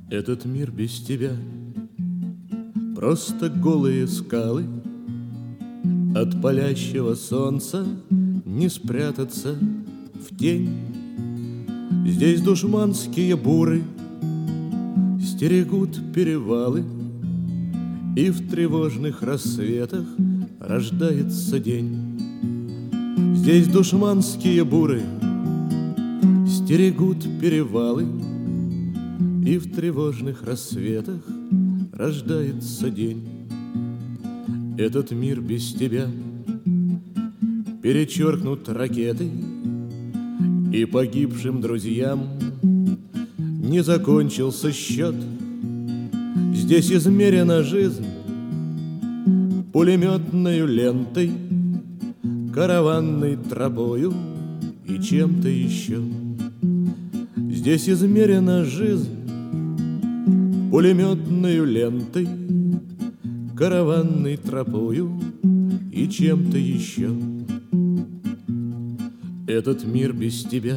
Этот мир без тебя просто голые скалы. От палящего солнца не спрятаться в тень. Здесь душманские буры стерегут перевалы, и в тревожных рассветах рождается день. Здесь душманские буры стерегут перевалы, и в тревожных рассветах рождается день. Этот мир без тебя перечеркнут ракетой, и погибшим друзьям не закончился счет. Здесь измерена жизнь пулеметною лентой, караванной тропою и чем-то еще. Здесь измерена жизнь пулеметною лентой, караванной тропою и чем-то еще. Этот мир без тебя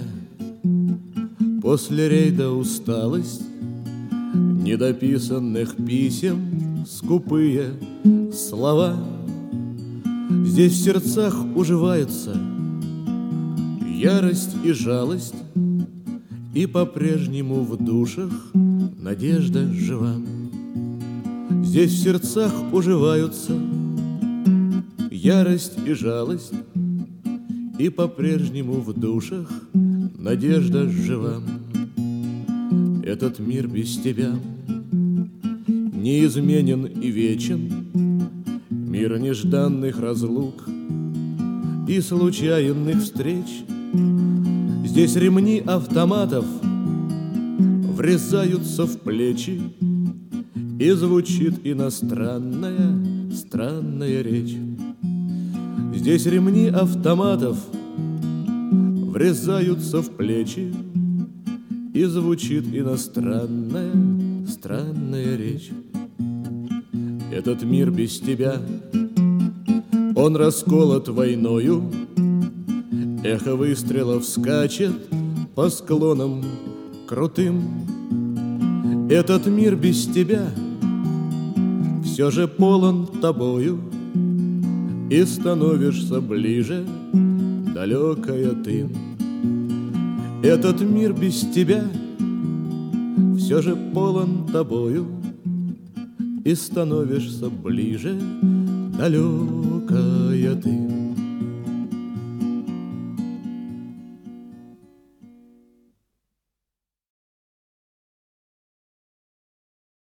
после рейда усталость, недописанных писем скупые слова. Здесь в сердцах уживаются ярость и жалость, и по-прежнему в душах надежда жива. Здесь в сердцах уживаются ярость и жалость, и по-прежнему в душах надежда жива. Этот мир без тебя неизменен и вечен, мир нежданных разлук и случайных встреч. Здесь ремни автоматов врезаются в плечи, и звучит иностранная, странная речь. Здесь ремни автоматов врезаются в плечи, и звучит иностранная, странная речь. Этот мир без тебя, он расколот войною, эхо выстрелов скачет по склонам крутым. Этот мир без тебя все же полон тобою, и становишься ближе, далекая ты. Этот мир без тебя все же полон тобою, и становишься ближе, далекая ты.